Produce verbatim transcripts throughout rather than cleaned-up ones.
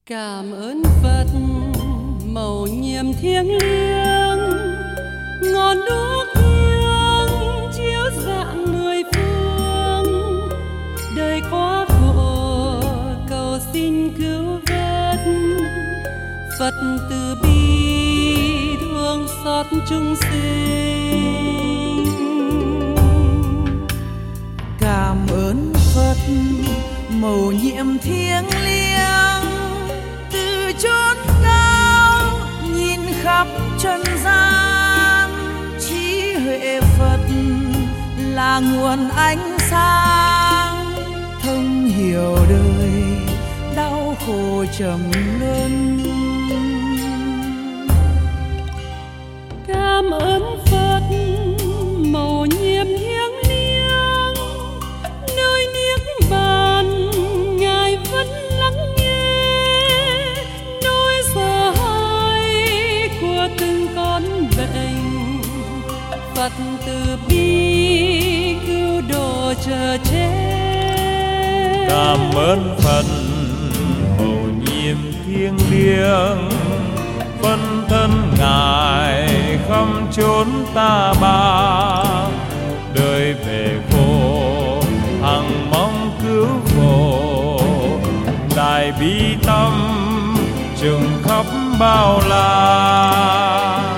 Cảm ơn Phật mầu nhiệm thiêng liêng, ngọn đuốc thiêng chiếu rạng mười phương. Đời quá khổ cầu xin cứu vớt, Phật từ bi thương xót chúng sinh. Cảm ơn Phật mầu nhiệm thiêng liêng, từ chốn cao nhìn khắp trần gian. Trí huệ Phật là nguồn ánh sáng, thông hiểu đời đau khổ trầm luân. Cảm ơn Phật mầu nhiệm thiêng liêng, nơi niết bàn Ngài vẫn lắng nghe nỗi sợ hãi của từng con bệnh. Phật từ bi cứu độ chờ chết. Cảm ơn Phật mầu nhiệm thiêng liêng, phân thân Ngài khắp chốn ta bà. Đời về khổ hằng mong cứu khổ, đại bi tâm trừng khắp bao la.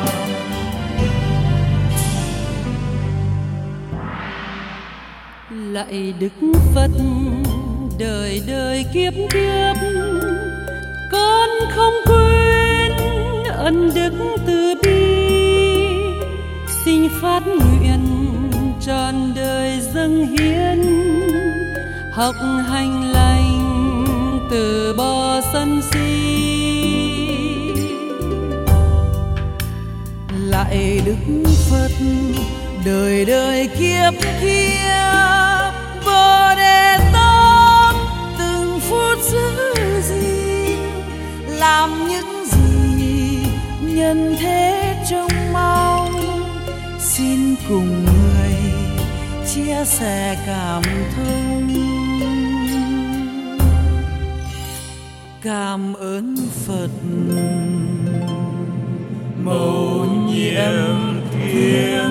Lạy Đức Phật đời đời kiếp kiếp, con không quên ân đức từ bi. Xin phát nguyện trọn đời dâng hiến, học hành lành từ bỏ sân si. Lạy Đức Phật đời đời kiếp kiếp, Bồ Đề Tát từng phút giữ gìn, làm những gì nhân thế trông mong. Xin cùng người chia sẻ cảm thông. Cảm ơn Phật mầu nhiệm thiêng